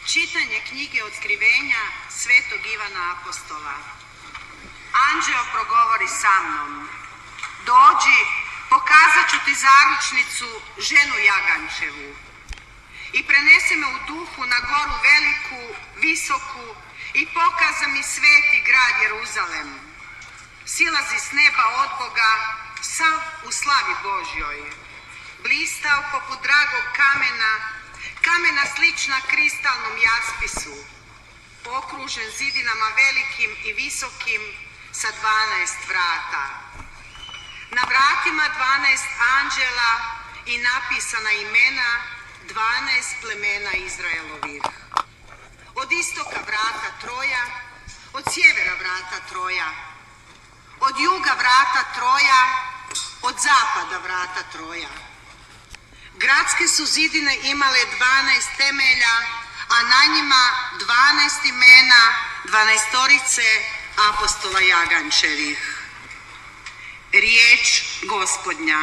Čitanje knjige Otkrivenja svetog Ivana Apostola. Anđeo progovori sa mnom. Dođi, pokazat ću ti zaručnicu, ženu Jagančevu. I prenese me u duhu na goru veliku, visoku i pokaza mi sveti grad Jeruzalem. Silazi s neba od Boga, sav u slavi Božjoj. Blistav poput dragog kamena slična kristalnom jaspisu, okružen zidinama velikim i visokim sa 12 vrata. Na vratima 12 anđela i napisana imena 12 plemena Izraelovih. Od istoka vrata troja, od sjevera vrata troja, od juga vrata troja, od zapada vrata troja. Gradske su zidine imale 12 temelja, a na njima 12 imena 12 apostola Jagančevih. Riječ Gospodnja.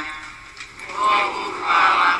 Bogu hvala.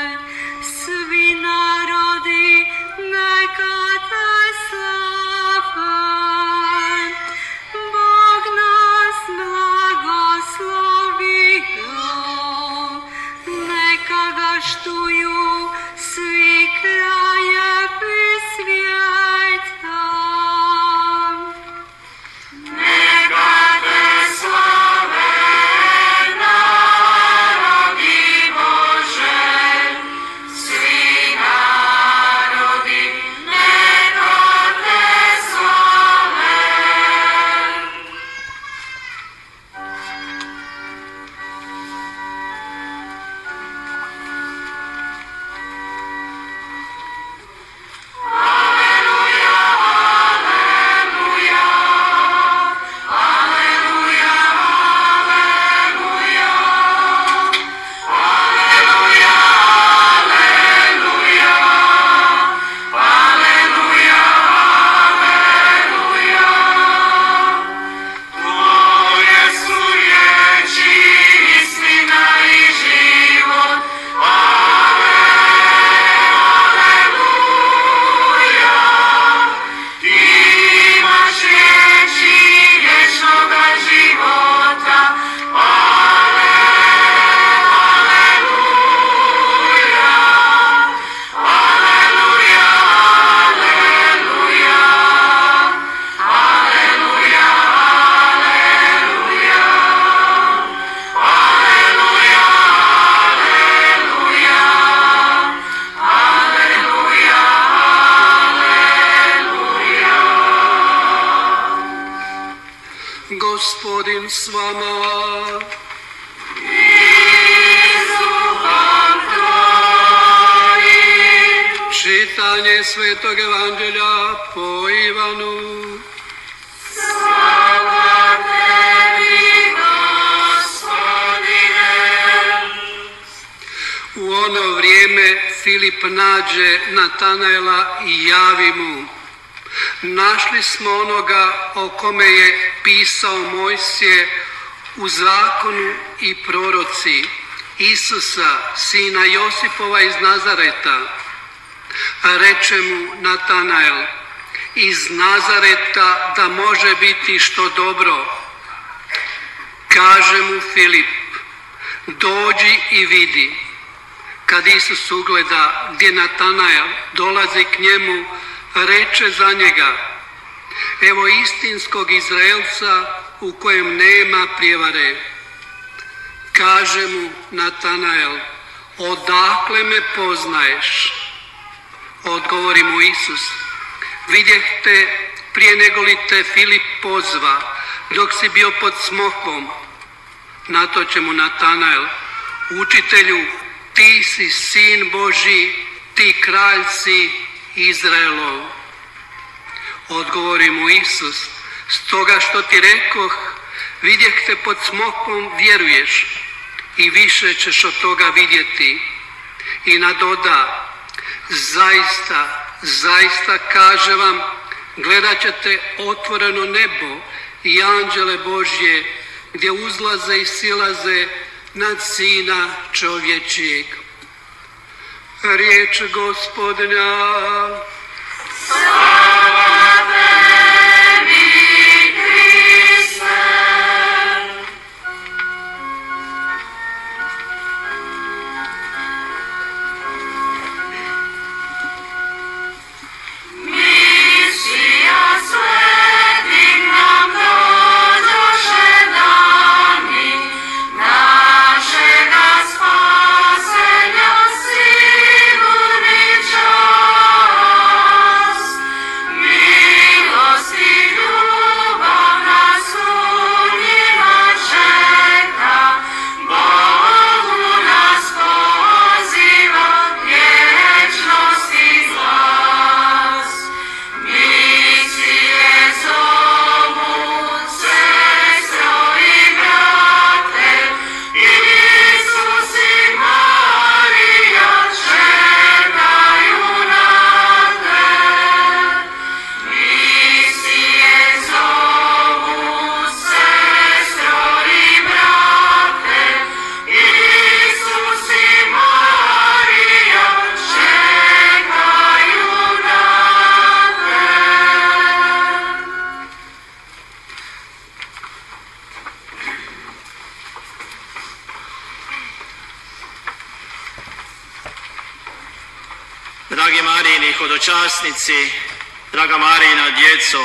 Svi narodi neka te slave. Čitanje Svetog Evanđelja po Ivanu. Slava tebi, Gospodine. U ono vrijeme Filip nađe Natanaela i javi mu: našli smo onoga o kome je pisao Mojsije u zakonu i proroci, Isusa, sina Josipova iz Nazareta. Reče mu Natanael: iz Nazareta da može biti što dobro. Kaže mu Filip: dođi i vidi. Kad Isus ugleda gdje Natanael dolazi k njemu, reče za njega: evo istinskog Izraelca u kojem nema prijevare. Kaže mu Natanael: odakle me poznaješ? Odgovori mu Isus: vidjeh te prije nego li te Filip pozva, dok si bio pod smokvom. Na to će mu Natanael: učitelju, ti si sin Božji, ti kralj si Izraelov. Odgovori mu Isus: stoga što ti rekoh, vidjeh te pod smokvom, vjeruješ, i više ćeš od toga vidjeti. I nadoda: zaista, zaista kaže vam, gledat ćete otvoreno nebo i anđele Božje gdje uzlaze i silaze nad Sina čovječijeg. Riječ Gospodnja. Slava tebi, Kriste. Misija svetim nam dođoše dani, našega spasenja sigurni čas. Milost i ljubav nas u njima čeka, Bogu nas poziva vječnosti glas. Misije zovu, sestro i brate, Isus i Marija čekaju na te. Misije zovu, sestro i brate, Isus i Marija čekaju na te. Dragi Marijini hodočasnici, draga Marijina djeco,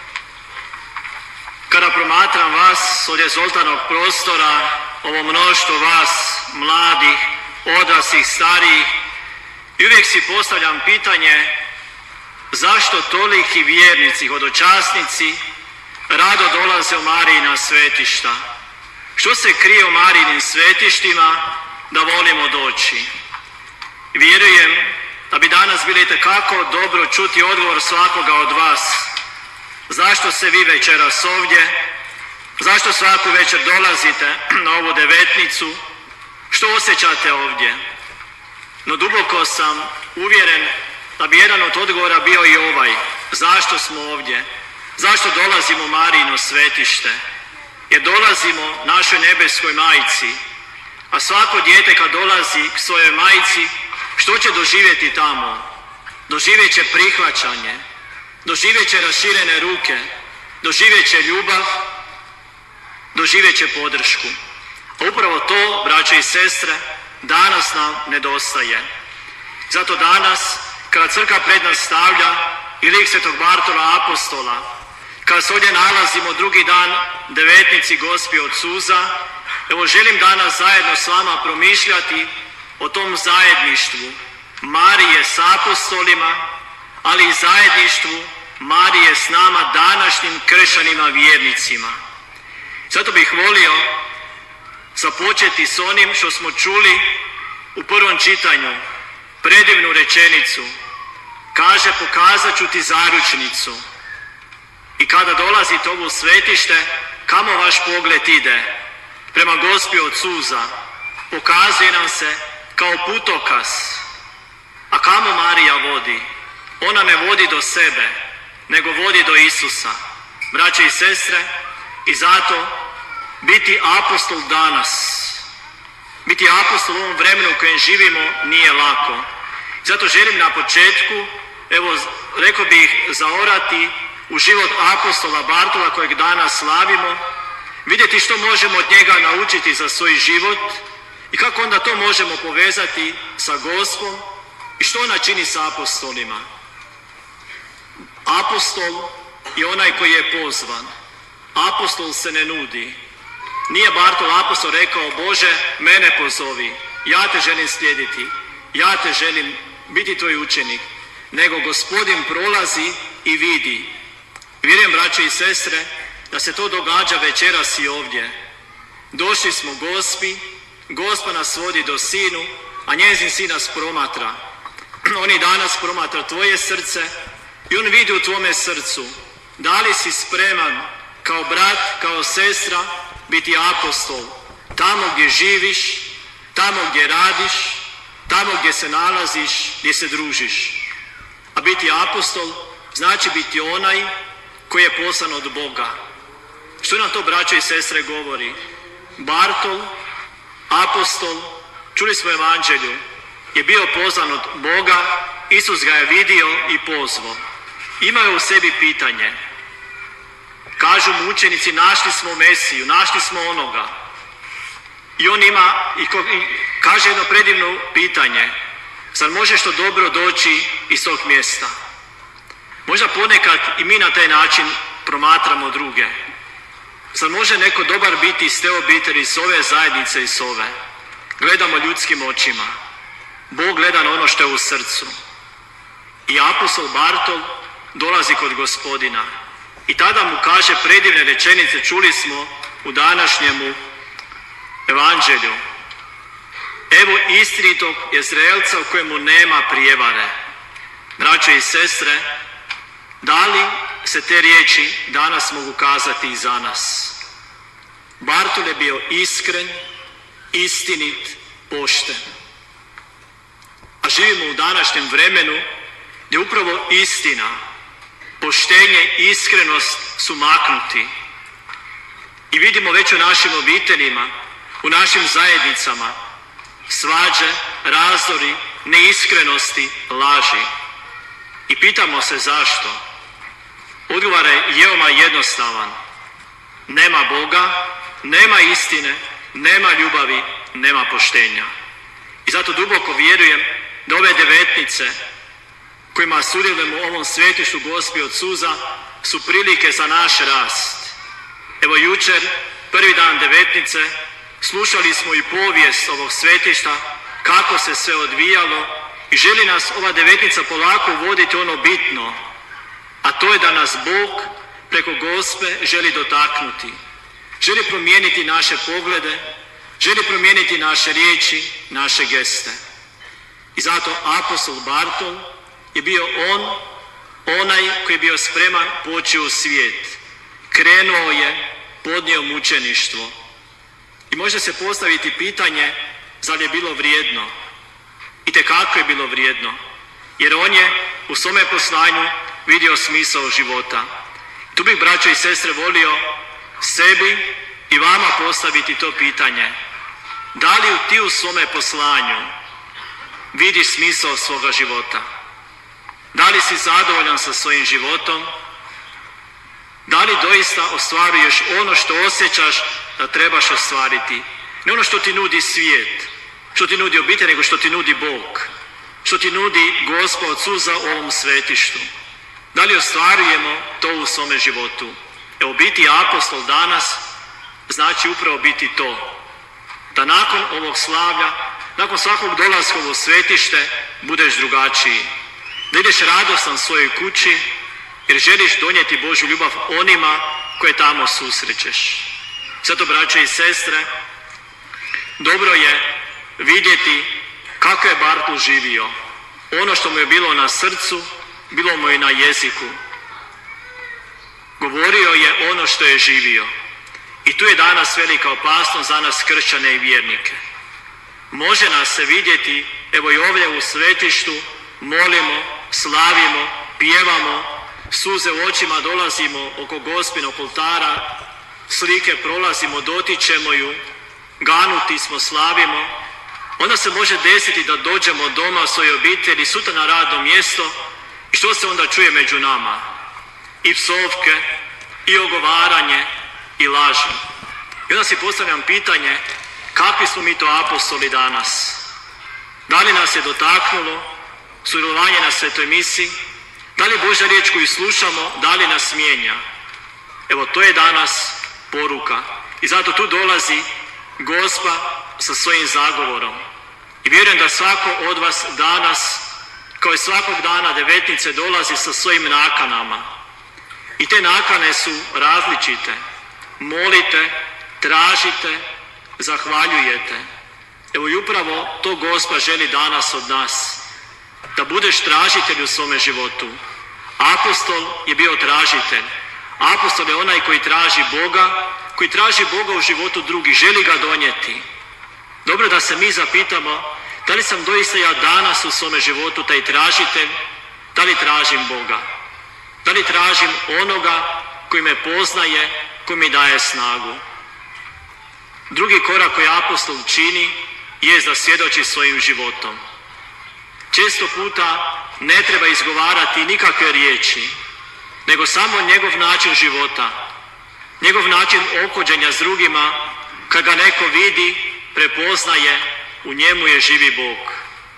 kada promatram vas od Zoltanog prostora, ovo mnoštvo vas, mladih, odraslih, starijih, i uvijek si postavljam pitanje zašto toliki vjernici, hodočasnici, rado dolaze u Marijina svetišta. Što se krije u Marijinim svetištima da volimo doći? Vjerujem da bi danas bilo itekako dobro čuti odgovor svakoga od vas. Zašto ste vi večeras ovdje? Zašto svaku večer dolazite na ovu devetnicu? Što osjećate ovdje? No duboko sam uvjeren da bi jedan od odgovora bio i ovaj. Zašto smo ovdje? Zašto dolazimo u Marijino svetište? Jer dolazimo našoj nebeskoj majci. A svako dijete kad dolazi k svojoj majci, što će doživjeti tamo? Doživjet će prihvaćanje, doživjet će raširene ruke, doživjet će ljubav, doživjet će podršku. A upravo to, braće i sestre, danas nam nedostaje. Zato danas, kada crkva pred nas stavlja i lik svetog Bartola apostola, kada se ovdje nalazimo drugi dan devetnici Gospi od suza, evo želim danas zajedno s vama promišljati o tom zajedništvu Marije s apostolima, ali i zajedništvu Marije s nama današnjim kršćanima vjernicima. Zato bih volio započeti s onim što smo čuli u prvom čitanju, predivnu rečenicu: Kaže, pokazat ću ti zaručnicu. I kada dolazite u ovo svetište, kamo vaš pogled ide? Prema Gospi od suza. Pokazuje nam se kao putokaz. A kamo Marija vodi? Ona ne vodi do sebe, nego vodi do Isusa. Braće i sestre, i zato biti apostol danas, biti apostol u ovom vremenu u kojem živimo nije lako. Zato želim na početku, evo, rekao bih, zaorati u život apostola Bartola kojeg danas slavimo, vidjeti što možemo od njega naučiti za svoj život i kako onda to možemo povezati sa Gospom i što ona čini sa apostolima. Apostol je onaj koji je pozvan. Apostol se ne nudi. Nije Bartol apostol rekao, Bože, mene pozovi, ja te želim slijediti, ja te želim biti tvoj učenik, nego Gospodin prolazi i vidi. Vjerujem, braće i sestre, da se to događa večeras i ovdje. Došli smo Gospi, Gospa nas vodi do Sinu, a njezin Sin nas promatra. On i danas promatra tvoje srce i on vidi u tvome srcu da li si spreman kao brat, kao sestra biti apostol tamo gdje živiš, tamo gdje radiš, tamo gdje se nalaziš, gdje se družiš. A biti apostol znači biti onaj koji je poslan od Boga. Što nam to, braće i sestre, govori? Bartol, apostol, čuli smo evanđelju, je bio pozvan od Boga, Isus ga je vidio i pozvao. Imao je u sebi pitanje. Kažu mu učenici, našli smo Mesiju, našli smo onoga. I on ima, i kaže jedno predivno pitanje. Zar može što dobro doći iz tog mjesta? Možda ponekad i mi na taj način promatramo druge. Zar može neko dobar biti iz te obitelji, iz ove zajednice, iz ove? Gledamo ljudskim očima. Bog gleda na ono što je u srcu. I apostol Bartol dolazi kod Gospodina. I tada mu kaže predivne rečenice, čuli smo u današnjemu evanđelju. Evo istinitog Jezreelca u kojemu nema prijevare. Braće i sestre, da li se te riječi danas mogu kazati i za nas? Bartol je bio iskren, istinit, pošten. A živimo u današnjem vremenu gdje upravo istina, poštenje i iskrenost su maknuti. I vidimo već u našim obiteljima, u našim zajednicama, svađe, razdori, neiskrenosti, laži. I pitamo se zašto. Odgovor je veoma jednostavan. Nema Boga, nema istine, nema ljubavi, nema poštenja. I zato duboko vjerujem da ove devetnice kojima sudjelujemo u ovom svetištu Gospi od suza su prilike za naš rast. Evo jučer, prvi dan devetnice, slušali smo i povijest ovog svetišta, kako se sve odvijalo i želi nas ova devetnica polako uvoditi ono bitno, a to je da nas Bog preko Gospe želi dotaknuti. Želi promijeniti naše poglede, želi promijeniti naše riječi, naše geste. I zato apostol Bartol je bio onaj koji je bio spreman poći u svijet. Krenuo je, podnio mučeništvo. I može se postaviti pitanje, zar je bilo vrijedno? Itekako je bilo vrijedno, jer on je u svome poslanju vidio smisao života. Tu bih, braćo i sestre, volio sebi i vama postaviti to pitanje. Da li ti u svome poslanju vidiš smisao svoga života? Da li si zadovoljan sa svojim životom? Da li doista ostvaruješ ono što osjećaš da trebaš ostvariti? Ne ono što ti nudi svijet, što ti nudi obitelj, nego što ti nudi Bog, što ti nudi Gospa od suza u ovom svetištu. Da li ostvarujemo to u svome životu? Evo, biti apostol danas znači upravo biti to. Da nakon ovog slavlja, nakon svakog dolaska u svetište, budeš drugačiji. Da ideš radostan svojoj kući, jer želiš donijeti Božju ljubav onima koje tamo susrećeš. Zato, braće i sestre, dobro je vidjeti kako je Bartol živio. Ono što mu je bilo na srcu, bilo mu je na jeziku. Govorio je ono što je živio. I tu je danas velika opasnost za nas kršćane i vjernike. Može nas se vidjeti, evo i ovdje u svetištu, molimo, slavimo, pjevamo, suze u očima dolazimo oko Gospinog oltara, slike prolazimo, dotičemo ju, ganuti smo, slavimo. Onda se može desiti da dođemo doma u svojoj obitelji, sutra na radno mjesto i što se onda čuje među nama? I psovke, i ogovaranje, i laži. I onda si postavljam pitanje, kakvi smo mi to apostoli danas? Da li nas je dotaknulo sudjelovanje na svetoj misi? Da li Božja riječ koju slušamo, da li nas mijenja? Evo, to je danas poruka. I zato tu dolazi Gospa sa svojim zagovorom. I vjerujem da svako od vas danas, kao i svakog dana devetnice, dolazi sa svojim nakanama. I te nakane su različite. Molite, tražite, zahvaljujete. Evo i upravo to Gospa želi danas od nas. Da budeš tražitelj u svome životu. Apostol je bio tražitelj. Apostol je onaj koji traži Boga u životu drugih, želi ga donijeti. Dobro da se mi zapitamo, da li sam doista ja danas u svome životu taj tražitelj, da li tražim Boga? Da li tražim onoga koji me poznaje, koji mi daje snagu? Drugi korak koji apostol čini je da svjedoči svojim životom. Često puta ne treba izgovarati nikakve riječi, nego samo njegov način života, njegov način ophođenja s drugima, kad ga neko vidi, prepoznaje, u njemu je živi Bog.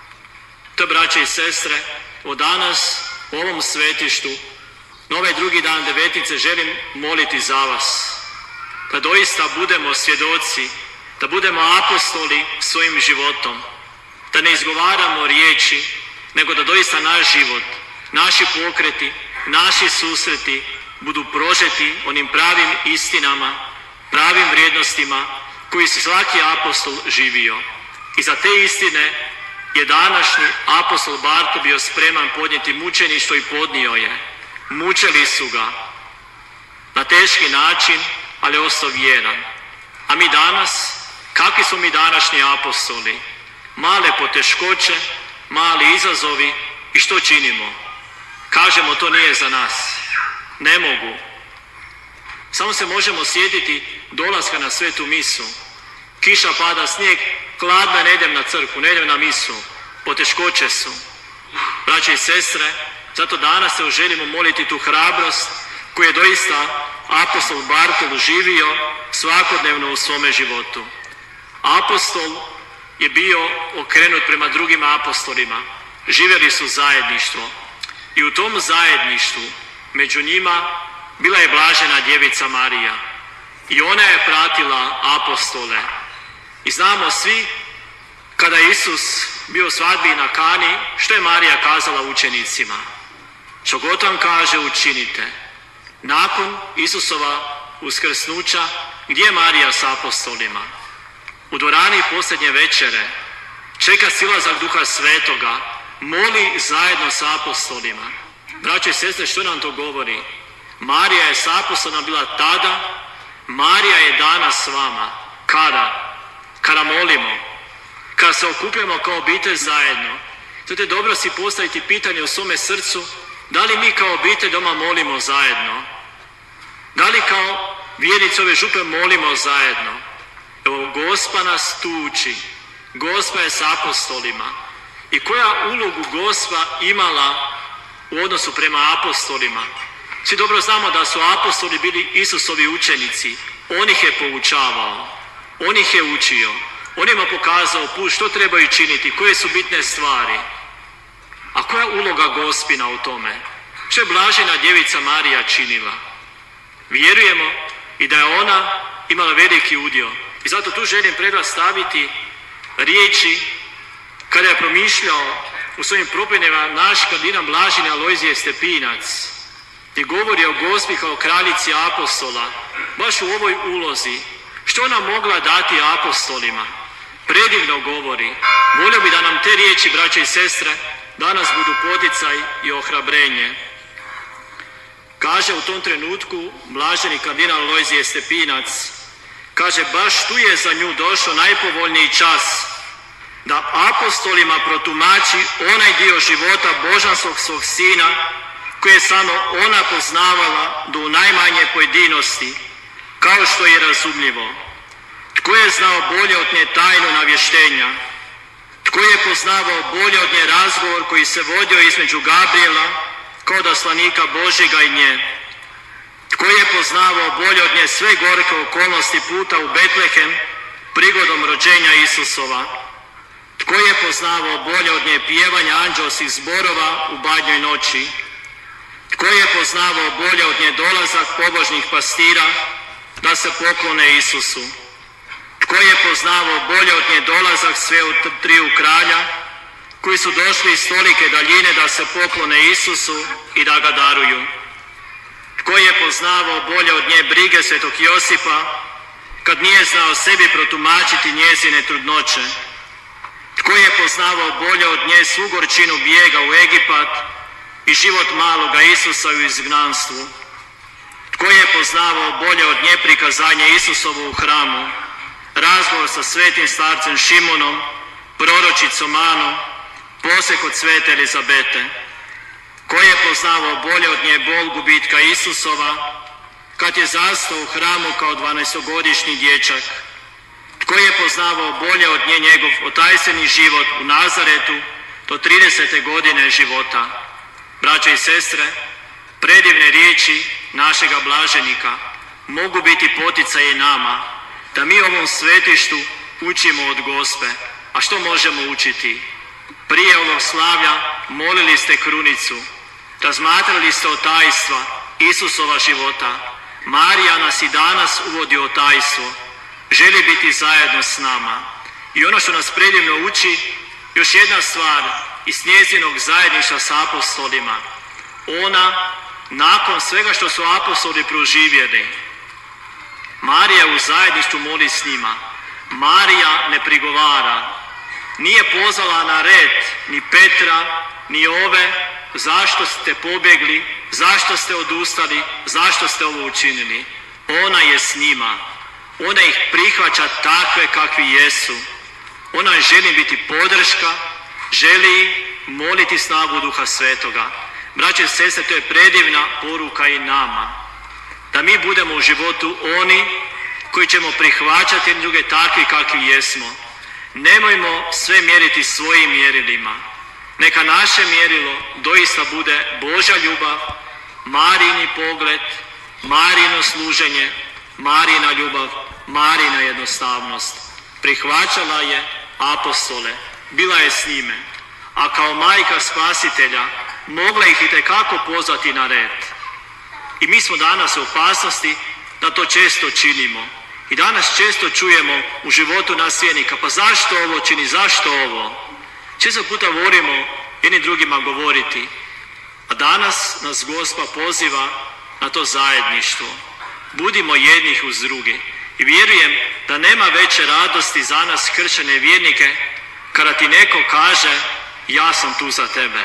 To, braće i sestre, od danas u ovom svetištu, na ovaj drugi dan devetnice, želim moliti za vas, da doista budemo svjedoci, da budemo apostoli svojim životom, da ne izgovaramo riječi, nego da doista naš život, naši pokreti, naši susreti budu prožeti onim pravim istinama, pravim vrijednostima koji se svaki apostol živio. I za te istine je današnji apostol Barto bio spreman podnijeti mučeništvo i podnio je. Mučili su ga na teški način, ali ostao vjeran. A mi danas, kakvi smo mi današnji apostoli? Male poteškoće, mali izazovi i što činimo? Kažemo, to nije za nas. Ne mogu. Samo se možemo sjetiti dolaska na svetu misu. Kiša pada, snijeg, hladno, ne idem na crkvu, ne idem na misu. Poteškoće su. Braće i sestre, zato danas se želimo moliti tu hrabrost koju je doista apostol Bartol živio svakodnevno u svome životu. Apostol je bio okrenut prema drugim apostolima. Živjeli su zajedništvo. I u tom zajedništvu među njima bila je blažena djevica Marija. I ona je pratila apostole. I znamo svi, kada je Isus bio u svadbi na Kani, što je Marija kazala učenicima? Što god vam kaže, učinite. Nakon Isusova uskrsnuća, gdje je Marija s apostolima? U dvorani posljednje večere, čeka silazak Duha Svetoga, moli zajedno s apostolima. Braće i sestre, što nam to govori? Marija je s apostolima bila tada, Marija je danas s vama. Kada? Kada molimo, kada se okupljamo kao obitelj zajedno. Zato je dobro si postaviti pitanje u svome srcu, da li mi kao obitelj doma molimo zajedno? Da li kao vjernici ove župe molimo zajedno? Evo, Gospa nas tu uči. Gospa je s apostolima. I koja ulogu Gospa imala u odnosu prema apostolima? Svi dobro znamo da su apostoli bili Isusovi učenici. On ih je poučavao. On ih je učio. On ima pokazao put što trebaju činiti, koje su bitne stvari. A koja je uloga Gospina u tome? Što je blažena djevica Marija činila? Vjerujemo i da je ona imala veliki udio. I zato tu želim pred vas staviti riječi kada je promišljao u svojim propinjama naš kardinal Blaženi Alojzije Stepinac, gdje govori o Gospi kao kraljici apostola, baš u ovoj ulozi. Što ona mogla dati apostolima? Predivno govori. Volio bi da nam te riječi, braće i sestre, danas budu poticaj i ohrabrenje. Kaže u tom trenutku blaženi kardinal Lojzije Stepinac, kaže baš tu je za nju došao najpovoljniji čas da apostolima protumači onaj dio života božanskog svog sina koje je samo ona poznavala do u najmanje pojedinosti, kao što je razumljivo. Tko je znao bolje od nje tajnu navještenja? Tko je poznavao bolje od nje razgovor koji se vodio između Gabriela kao odaslanika Božjega i nje? Tko je poznavao bolje od nje sve gorke okolnosti puta u Betlehem prigodom rođenja Isusova? Tko je poznavao bolje od nje pjevanja anđelskih zborova u Badnjoj noći? Tko je poznavao bolje od nje dolazak pobožnih pastira da se poklone Isusu? Tko je poznavao bolje od nje dolazak sve od triju kralja koji su došli iz tolike daljine da se poklone Isusu i da ga daruju? Tko je poznavao bolje od nje brige svetog Josipa kad nije znao sebi protumačiti njezine trudnoće? Tko je poznavao bolje od nje svu gorčinu bijega u Egipat i život maloga Isusa u izgnanstvu? Tko je poznavao bolje od nje prikazanje Isusovo u hramu, razgovor sa svetim starcem Šimonom, proročicom Anom, posjek od svete Elizabete? Ko je poznavao bolje od nje bol gubitka Isusova kad je zastao u hramu kao 12-godišnji dječak? Tko je poznavao bolje od nje njegov otajstveni život u Nazaretu do 30. godine života? Braće i sestre, predivne riječi našega blaženika mogu biti poticaj i nama da mi ovom svetištu učimo od Gospe. A što možemo učiti? Prije ovog slavlja molili ste krunicu, razmatrali ste o tajstva Isusova života. Marija nas i danas uvodi o tajstvo, želi biti zajedno s nama. I ono što nas predivno uči, još jedna stvar iz njezinog zajedništva s apostolima. Ona, nakon svega što su apostoli proživjeli, Marija u zajedništvu moli s njima. Marija ne prigovara, nije pozvala na red ni Petra, ni ove, zašto ste pobjegli, zašto ste odustali, zašto ste ovo učinili. Ona je s njima, ona ih prihvaća takve kakvi jesu. Ona želi biti podrška, želi moliti snagu Duha Svetoga. Braće i sestre, to je predivna poruka i nama. Da mi budemo u životu oni koji ćemo prihvaćati druge takvi kakvi jesmo. Nemojmo sve mjeriti svojim mjerilima. Neka naše mjerilo doista bude Božja ljubav, Marijini pogled, Marijino služenje, Marijina ljubav, Marijina jednostavnost. Prihvaćala je apostole, bila je s njime, a kao majka spasitelja mogla ih itekako pozvati na red. I mi smo danas u opasnosti da to često činimo. I danas često čujemo u životu nas vjernika, pa zašto ovo čini, zašto ovo? Često puta volimo jedni drugima govoriti, a danas nas Gospa poziva na to zajedništvo. Budimo jednih uz druge. I vjerujem da nema veće radosti za nas kršćane vjernike kada ti neko kaže ja sam tu za tebe.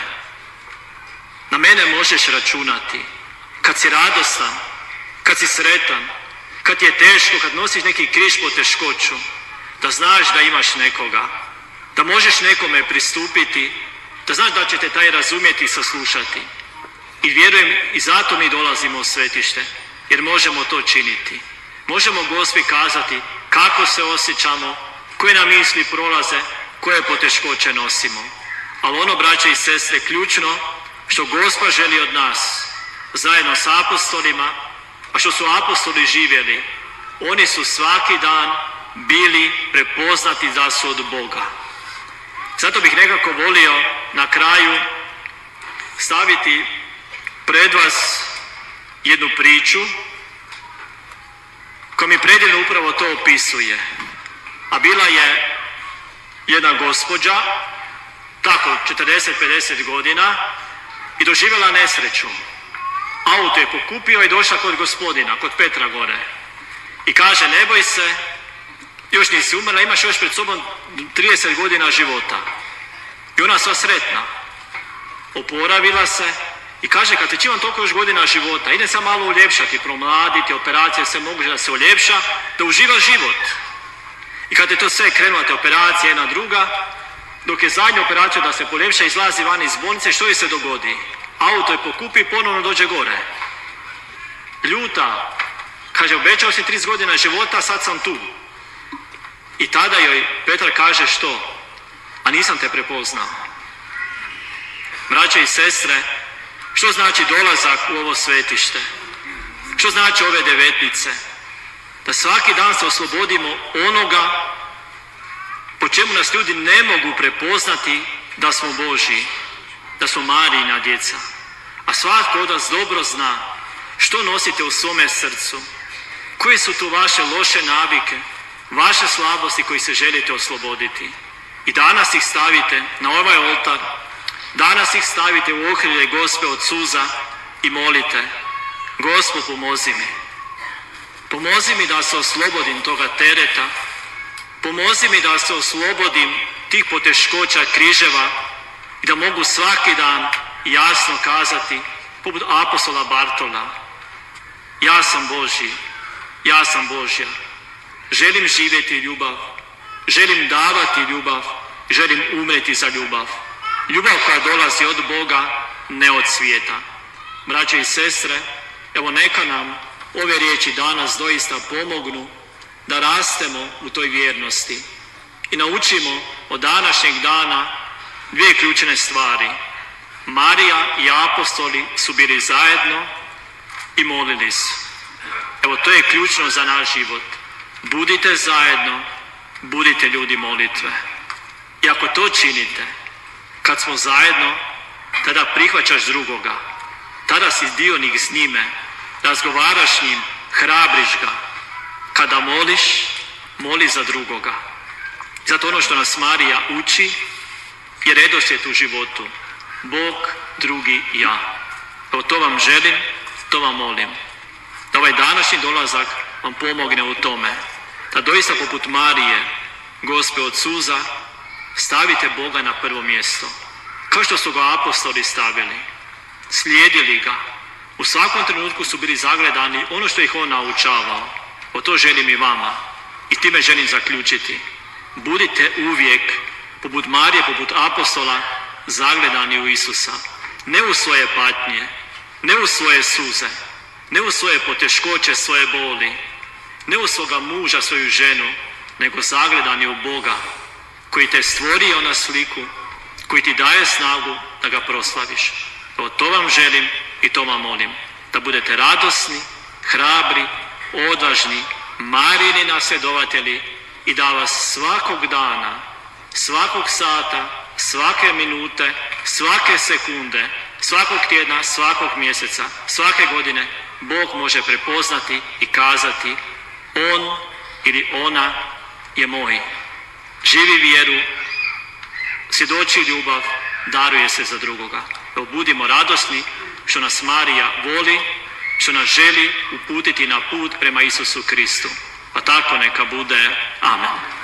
Na mene možeš računati. Kad si radostan, kad si sretan, kad ti je teško, kad nosiš neki križ po teškoću, da znaš da imaš nekoga, da možeš nekome pristupiti, da znaš da će te taj razumjeti i saslušati. I vjerujem i zato mi dolazimo u svetište, jer možemo to činiti. Možemo Gospi kazati kako se osjećamo, koje nam misli prolaze, koje poteškoće nosimo. Ali ono, braće i sestre, ključno što Gospa želi od nas, zajedno s apostolima, a što su apostoli živjeli, oni su svaki dan bili prepoznati da su od Boga. Zato bih nekako volio na kraju staviti pred vas jednu priču koja mi predivno upravo to opisuje. A bila je jedna gospođa, tako 40-50 godina, i doživjela nesreću. Auto je pokupio i došla kod gospodina, kod Petra gore. I kaže, ne boj se, još nisi umrla, imaš još pred sobom 30 godina života. I ona sva sretna. oporavila se i kaže kad već imam toliko još godina života, idem sam malo uljepšati, promladiti, operacije, sve moguće da se uljepša, da uživa život. I kad je to sve krenula, te operacije jedna druga, dok je zadnja operacija da se poljepša, izlazi van iz bolnice, što joj se dogodi? Auto je pokupi i ponovno dođe gore. Ljuta, kaže obećao si 30 godina života, sad sam tu. I tada joj Petar kaže što? A nisam te prepoznao. Braće i sestre, što znači dolazak u ovo svetište? Što znači ove devetnice? Da svaki dan se oslobodimo onoga po čemu nas ljudi ne mogu prepoznati da smo Božji, da smo Marijina djeca. A svatko od nas dobro zna što nosite u svome srcu, koje su to vaše loše navike, vaše slabosti koji se želite osloboditi. I danas ih stavite na ovaj oltar, danas ih stavite u okrilje Gospe od suza i molite: Gospod, pomozi mi. Pomozi mi da se oslobodim toga tereta, pomozi mi da se oslobodim tih poteškoća, križeva i da mogu svaki dan jasno kazati, poput apostola Bartola: ja sam Božji, ja sam Božja. Želim živjeti ljubav, želim davati ljubav, želim umreti za ljubav. Ljubav koja dolazi od Boga, ne od svijeta. Braće i sestre, evo neka nam ove riječi danas doista pomognu da rastemo u toj vjernosti i naučimo od današnjeg dana dvije ključne stvari. Marija i apostoli su bili zajedno i molili su. Evo to je ključno za naš život. Budite zajedno, budite ljudi molitve. I ako to činite, kad smo zajedno, tada prihvaćaš drugoga, tada si dionik s njime, razgovaraš s njim, hrabriš ga. Kada moliš, moli za drugoga. Zato ono što nas Marija uči je redoslijed u životu. Bog, drugi, ja. Evo to vam želim, to vam molim. Da ovaj današnji dolazak vam pomogne u tome. Da doista poput Marije, Gospe od suza, stavite Boga na prvo mjesto. Kao što su ga apostoli stavili. Slijedili ga. U svakom trenutku su bili zagledani ono što ih on naučavao. O to želim i vama. I time želim zaključiti. Budite uvijek, poput Marije, poput apostola, zagledani u Isusa. Ne u svoje patnje, ne u svoje suze, ne u svoje poteškoće, svoje boli, ne u svoga muža, svoju ženu, nego zagledani u Boga, koji te stvorio na sliku, koji ti daje snagu da ga proslaviš. Evo to vam želim i to vam molim. Da budete radosni, hrabri, odvažni, Marijini nasljedovatelji i da vas svakog dana, svakog sata, svake minute, svake sekunde, svakog tjedna, svakog mjeseca, svake godine Bog može prepoznati i kazati: on ili ona je moj. Živi vjeru, svjedoči ljubav, daruje se za drugoga. Evo, budimo radosni što nas Marija voli, što nas želi uputiti na put prema Isusu Kristu. Pa tako neka bude. Amen.